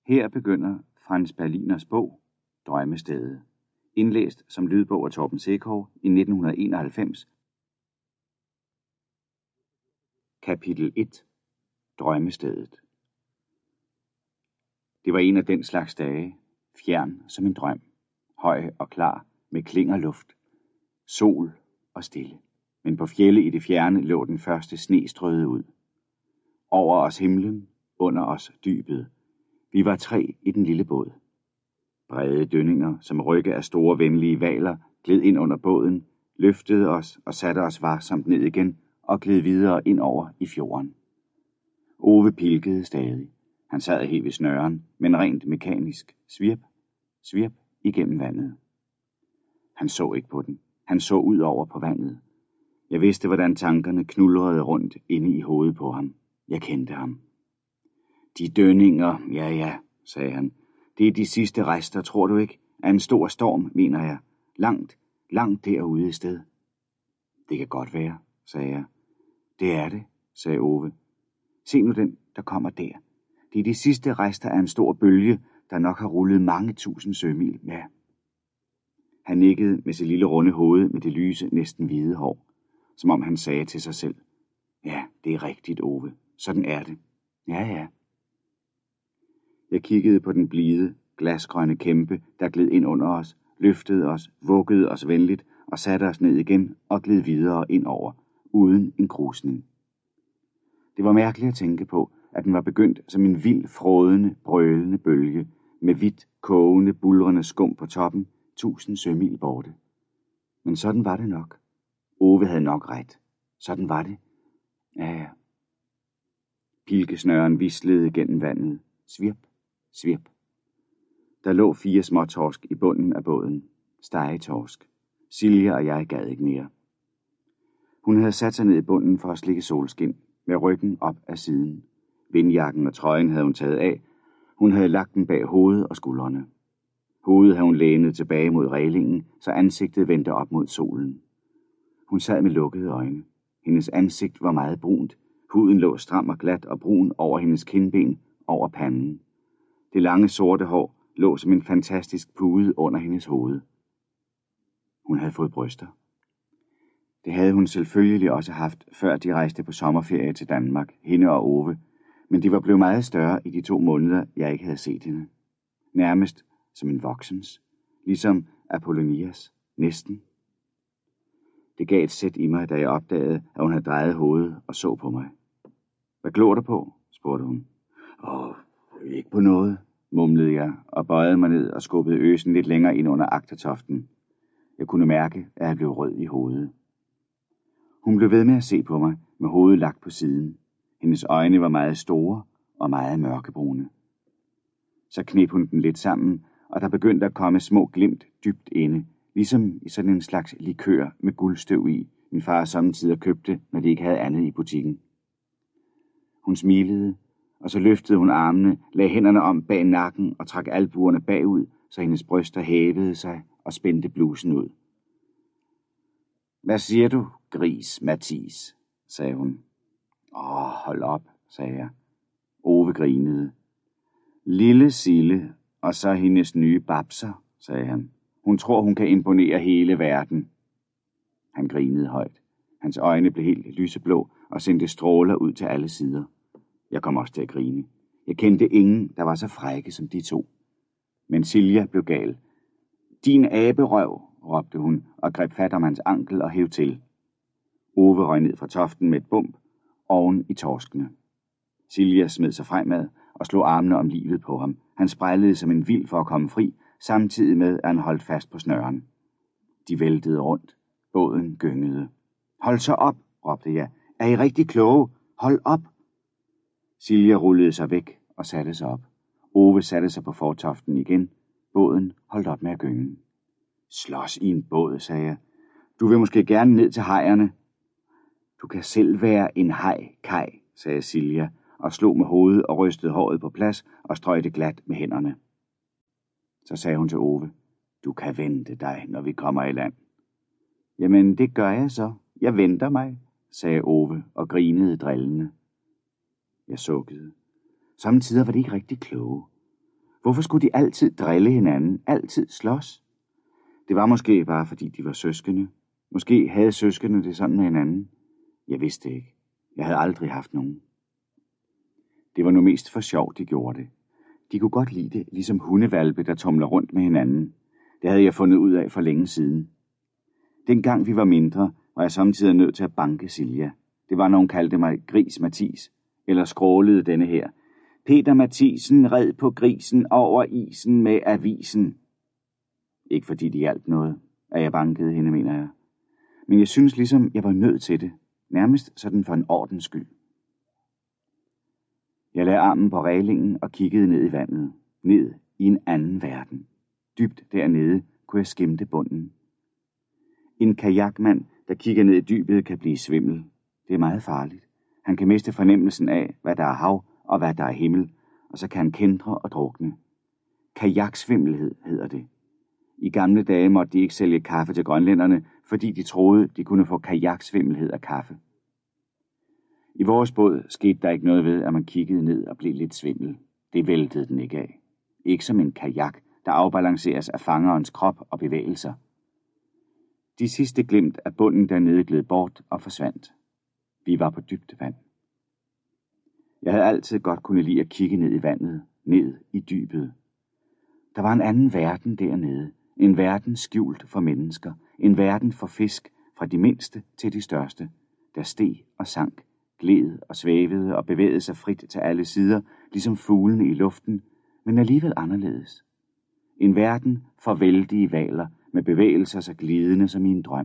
Her begynder Frans Berliners bog, Drømmestedet, indlæst som lydbog af Torben Sekov i 1991. Kapitel 1. Drømmestedet. Det var en af den slags dage, fjern som en drøm, høj og klar, med klingerluft, sol og stille. Men på fjelde i det fjerne lå den første sne strøget ud. Over os himlen, under os dybet. Vi var 3 i den lille båd. Brede dønninger, som rygge af store venlige hvaler, gled ind under båden, løftede os og satte os varsomt ned igen og gled videre ind over i fjorden. Ove pilkede stadig. Han sad helt ved snøren, men rent mekanisk. Svirp, svirp igennem vandet. Han så ikke på den. Han så ud over på vandet. Jeg vidste, hvordan tankerne knudrede rundt inde i hovedet på ham. Jeg kendte ham. De dønninger, ja, sagde han. Det er de sidste rester, tror du ikke? Af en stor storm, mener jeg. Langt derude i sted. Det kan godt være, sagde jeg. Det er det, sagde Ove. Se nu den, der kommer der. Det er de sidste rester af en stor bølge, der nok har rullet mange tusind sømil. Ja. Han nikkede med sit lille runde hoved med det lyse, næsten hvide hår, som om han sagde til sig selv. Ja, det er rigtigt, Ove. Sådan er det. Ja. Jeg kiggede på den blide, glasgrønne kæmpe, der gled ind under os, løftede os, vuggede os venligt og satte os ned igen og gled videre ind over, uden en krusning. Det var mærkeligt at tænke på, at den var begyndt som en vild, frådende, brølende bølge, med hvidt, kogende, bulrende skum på toppen, 1000 sømil borte. Men sådan var det nok. Ove havde nok ret. Sådan var det. Ja. Pilkesnøren vislede gennem vandet. Svirp, svirp. Der lå 4 småtorsk i bunden af båden. Stegetorsk. Silja og jeg gad ikke mere. Hun havde sat sig ned i bunden for at slikke solskin, med ryggen op ad siden. Vindjakken og trøjen havde hun taget af. Hun havde lagt den bag hovedet og skuldrene. Hovedet havde hun lænet tilbage mod reglingen, så ansigtet vendte op mod solen. Hun sad med lukkede øjne. Hendes ansigt var meget brunt. Huden lå stram og glat og brun over hendes kindben, over panden. Det lange sorte hår lå som en fantastisk pude under hendes hoved. Hun havde fået bryster. Det havde hun selvfølgelig også haft, før de rejste på sommerferie til Danmark, hende og Ove, men de var blevet meget større i de 2 måneder, jeg ikke havde set hende. Nærmest som en voksens, ligesom Apollonias, næsten. Det gav et sæt i mig, da jeg opdagede, at hun havde drejet hovedet og så på mig. Hvad glor du på? Spurgte hun. Ikke på noget, mumlede jeg og bøjede mig ned og skubbede øsen lidt længere ind under agtertoften. Jeg kunne mærke, at jeg blev rød i hovedet. Hun blev ved med at se på mig med hovedet lagt på siden. Hendes øjne var meget store og meget mørkebrune. Så kneb hun den lidt sammen, og der begyndte at komme små glimt dybt inde, ligesom i sådan en slags likør med guldstøv i, min far samtidig købte, når de ikke havde andet i butikken. Hun smilede, og så løftede hun armene, lagde hænderne om bag nakken og trak albuerne bagud, så hendes bryster hævede sig og spændte blusen ud. Hvad siger du, gris, Mathis? Sagde hun. Hold op, sagde jeg. Ove grinede. Lille Sille, og så hendes nye babser, sagde han. Hun tror, hun kan imponere hele verden. Han grinede højt. Hans øjne blev helt lyseblå og sendte stråler ud til alle sider. Jeg kom også til at grine. Jeg kendte ingen, der var så frække som de 2. Men Silja blev gal. Din aberøv, råbte hun og greb fat om hans ankel og hev til. Ove røg ned fra toften med et bump oven i torskene. Silja smed sig fremad og slog armene om livet på ham. Han sprællede som en vild for at komme fri, samtidig med at han holdt fast på snøren. De væltede rundt. Båden gyngede. Hold så op, råbte jeg. Er I rigtig kloge? Hold op! Silja rullede sig væk og satte sig op. Ove satte sig på fortoften igen. Båden holdt op med at gynge. Slås i en båd, sagde jeg. Du vil måske gerne ned til hajerne. Du kan selv være en haj, Kaj, sagde Silja og slog med hovedet og rystede håret på plads og strøg det glat med hænderne. Så sagde hun til Ove. Du kan vente dig, når vi kommer i land. Jamen, det gør jeg så. Jeg venter mig, sagde Ove og grinede drillende. Jeg sukkede. Samtidig var det ikke rigtig kloge. Hvorfor skulle de altid drille hinanden, altid slås? Det var måske bare fordi de var søskende. Måske havde søskende det sådan med hinanden. Jeg vidste det ikke. Jeg havde aldrig haft nogen. Det var nu mest for sjov, de gjorde det. De kunne godt lide det, ligesom hundevalpe, der tumler rundt med hinanden. Det havde jeg fundet ud af for længe siden. Dengang vi var mindre, var jeg samtidig nødt til at banke Silja. Det var, når hun kaldte mig Gris Mathis, eller skrålede denne her. Peter Mathisen red på grisen over isen med avisen. Ikke fordi det hjalp noget, at jeg bankede hende, mener jeg. Men jeg synes ligesom, jeg var nødt til det. Nærmest sådan for en ordens skyld. Jeg lagde armen på reglingen og kiggede ned i vandet. Ned i en anden verden. Dybt dernede kunne jeg skimte bunden. En kajakmand, der kigger ned i dybet, kan blive svimmel. Det er meget farligt. Han kan miste fornemmelsen af, hvad der er hav og hvad der er himmel, og så kan han kendre og drukne. Kajaksvimmelhed hedder det. I gamle dage måtte de ikke sælge kaffe til grønlænderne, fordi de troede, de kunne få kajaksvimmelhed af kaffe. I vores båd skete der ikke noget ved, at man kiggede ned og blev lidt svimmel. Det væltede den ikke af. Ikke som en kajak, der afbalanceres af fangerens krop og bevægelser. De sidste glimt af bunden dernede gled bort og forsvandt. Vi var på dybt vand. Jeg havde altid godt kunne lide at kigge ned i vandet, ned i dybet. Der var en anden verden dernede, en verden skjult for mennesker, en verden for fisk, fra de mindste til de største, der steg og sank, gled og svævede og bevægede sig frit til alle sider, ligesom fuglene i luften, men alligevel anderledes. En verden for vældige hvaler med bevægelser så glidende som i en drøm.